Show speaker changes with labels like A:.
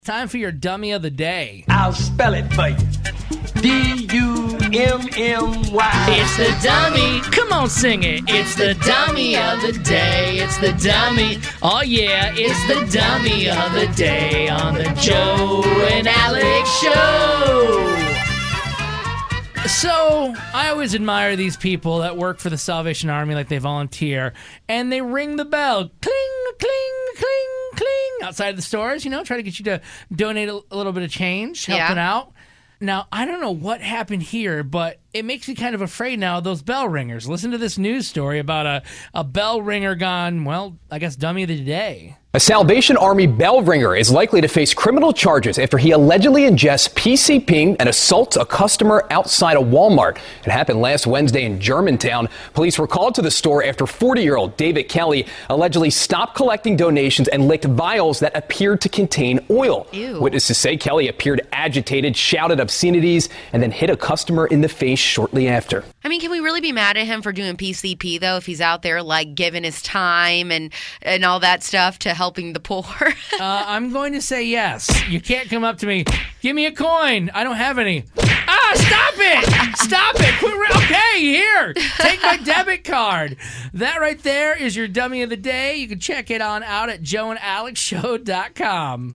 A: Time for your dummy of the day.
B: I'll spell it for you. D-U-M-M-Y.
A: It's the dummy. Come on, sing it. It's the dummy of the day. It's the dummy. Oh, yeah. It's the dummy of the day on the Joe and Alex Show. So, I always admire these people that work for the Salvation Army, like they volunteer, and they ring the bell. Cling, cling, cling, cling. Outside the stores, try to get you to donate a little bit of change, helping out. Now, I don't know what happened here, but it makes me kind of afraid now of those bell ringers. Listen to this news story about a bell ringer gone, well, I guess dummy of the day.
C: A Salvation Army bell ringer is likely to face criminal charges after he allegedly ingests PCP and assaults a customer outside a Walmart. It happened last Wednesday in Germantown. Police were called to the store after 40-year-old David Kelly allegedly stopped collecting donations and licked vials that appeared to contain oil.
D: Ew.
C: Witnesses say Kelly appeared agitated, shouted obscenities, and then hit a customer in the face shortly after.
D: I mean, can we really be mad at him for doing PCP, though, if he's out there, like, giving his time and all that stuff to helping the poor?
A: I'm going to say yes. You can't come up to me, give me a coin. I don't have any. Stop it! Stop it! Okay, here. Take my debit card. That right there is your dummy of the day. You can check it on out at joeandalexshow.com.